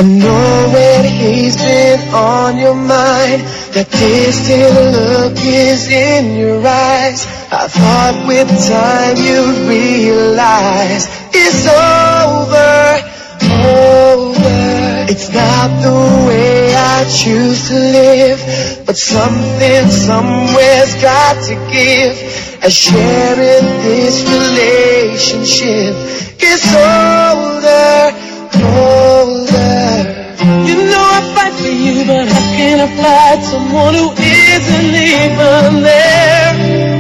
I know when he's been on your mind, that distant look is in your eyes. I thought with time you'd realize it's over. It's not the way I choose to live, but something somewhere's got to give. As sharing this relationship is older. You know I fight for you, but how can I fly to someone who isn't even there?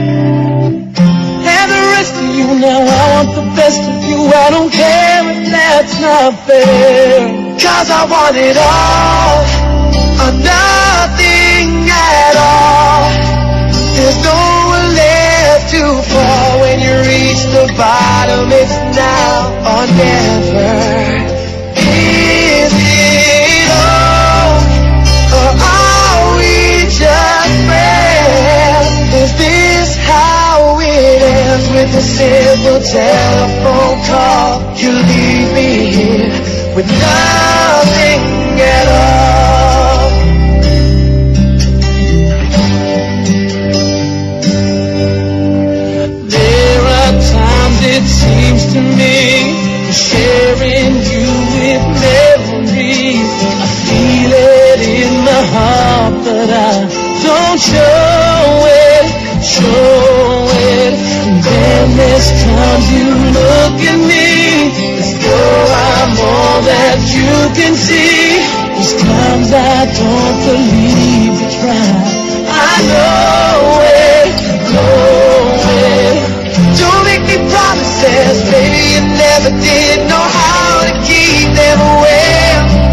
Have the rest of you now, I want the best of you. I don't care if that's not fair. 'Cause I want it all, or nothing at all. There's nowhere left to fall. When you reach the bottom, it's now or never. Is it all, or are we just friends? Is this how it ends, with a simple telephone call? You leave me here with nothing at all. There are times it seems to me sharing you with memories. I feel it in my heart, but I don't show it. And then there's times you look at me as though I'm all that you can see. There's times I don't believe you try. I know it. Don't make me promises, baby, you never did know how to keep them away.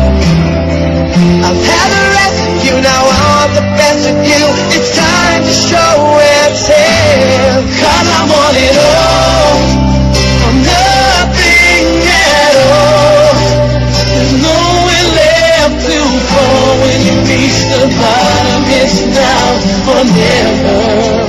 I've had the rest of you, now I want the best of you. It's time to show and tell. 'Cause I want it all, or nothing at all. There's nowhere left to fall. When you reach the bottom, it's now or never.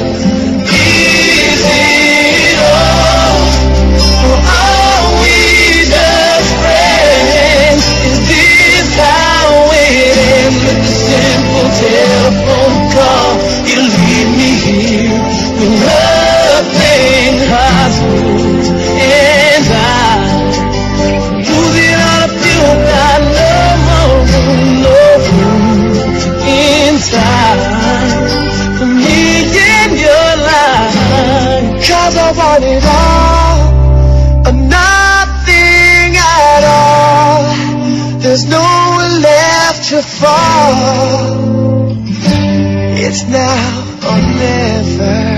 Is it all, or are we just friends? Is this how it ends, with a simple telephone call? You leave me here with nothing. Hearts lose and I losing all of you. Got no more room inside for me in your life. 'Cause I want it all, or nothing at all. There's nowhere left to fall. It's now or never.